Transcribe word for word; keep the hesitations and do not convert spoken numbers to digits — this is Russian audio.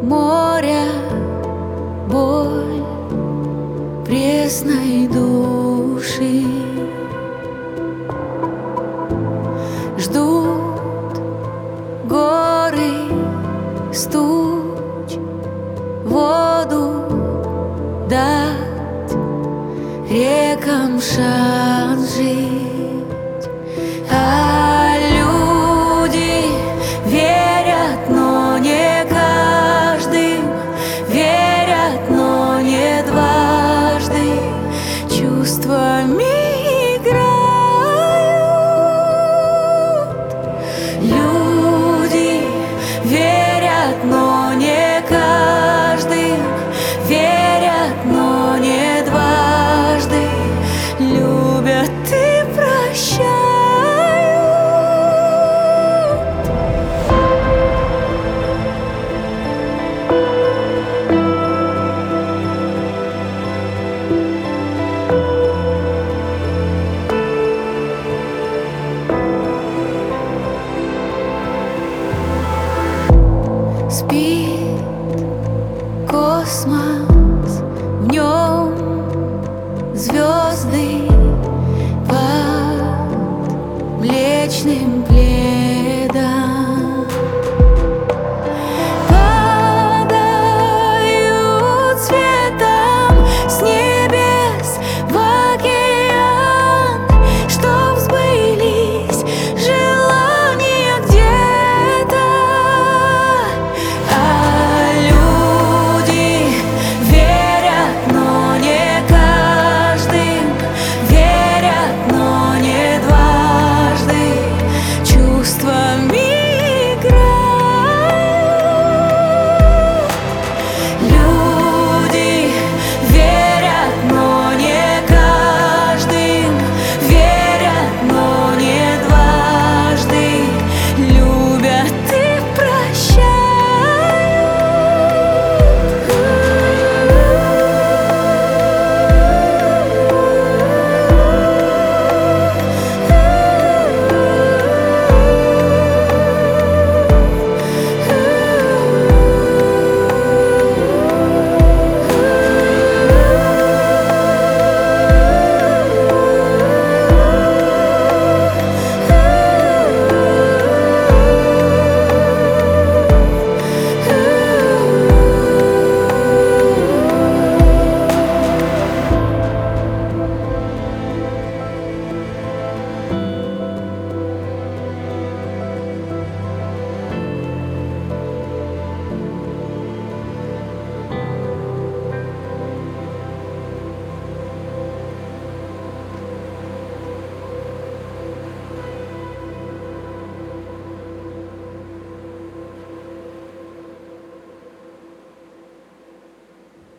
моря боль пресной души. Ждут горы стуч, воду дать, рекам шанс жить. А люди верят, но не каждым, верят, но не дважды, чувствами играют. Люди верят, но не каждым, верят, но не дважды, любят и прощают. Спит космос.